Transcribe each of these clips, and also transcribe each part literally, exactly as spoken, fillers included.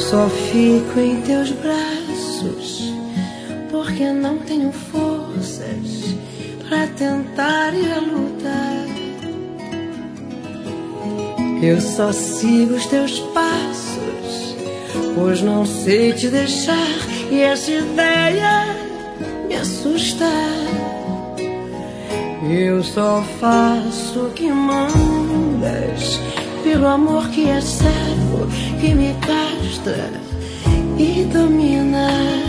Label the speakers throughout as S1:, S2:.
S1: só fico em teus braços porque não tenho forças pra tentar ir à luta. Eu só sigo os teus passos, pois não sei te deixar, e essa ideia me assusta. Eu só faço o que mandas, pelo amor que é cego, que me castra e domina.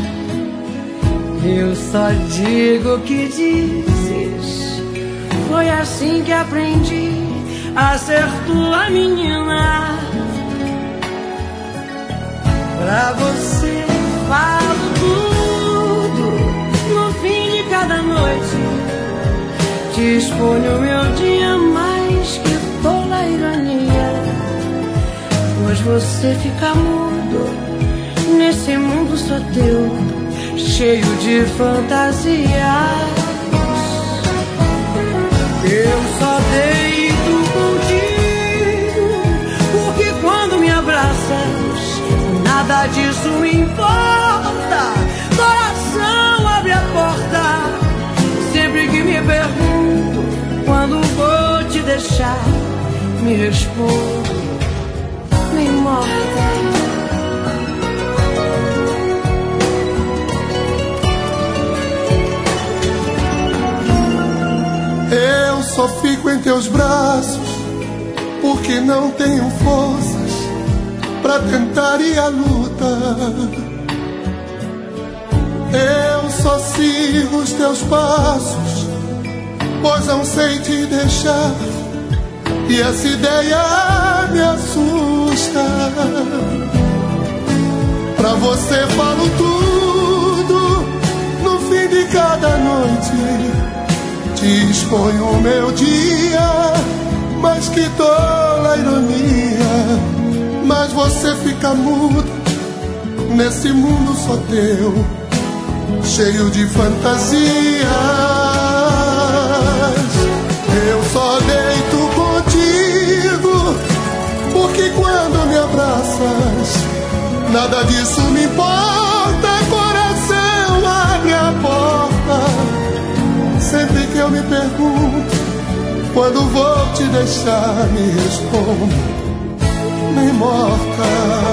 S1: Eu só digo o que dizes, foi assim que aprendi a ser tua menina. Pra você falo tudo no fim de cada noite, te exponho o meu dia mais que tola ironia, pois você fica mudo nesse mundo só teu, cheio de fantasias. Eu só deito contigo porque quando me abraças nada disso me importa. Coração abre a porta sempre que me pergunto quando vou te deixar. Me respondo, nem morta.
S2: Eu só fico em teus braços porque não tenho forças pra tentar ir à luta. Eu só sigo os teus passos, pois não sei te deixar, e essa ideia me assusta. Pra você falo tudo no fim de cada noite, te exponho o meu dia, mas que tola ironia. Mas você fica mudo nesse mundo só teu, cheio de fantasias. Eu só deito contigo porque quando me abraças nada disso me importa. Coração abre a porta sempre que eu me pergunto quando vou te deixar. Me respondo, nem morta.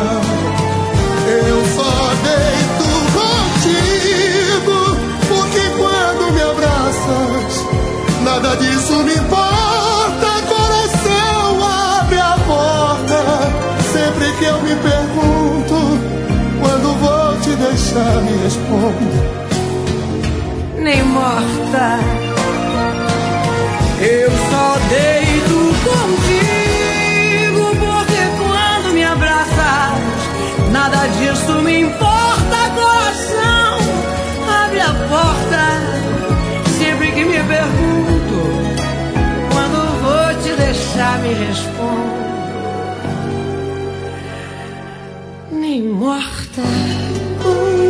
S2: Eu só deito contigo porque quando me abraças nada disso me importa. Coração abre a porta sempre que eu me pergunto quando vou te deixar. Me respondo,
S1: nem morta. Eu só deito contigo porque quando me abraças nada disso me importa. Coração abre a porta sempre que me pergunto quando vou te deixar. Me respondo, nem morta.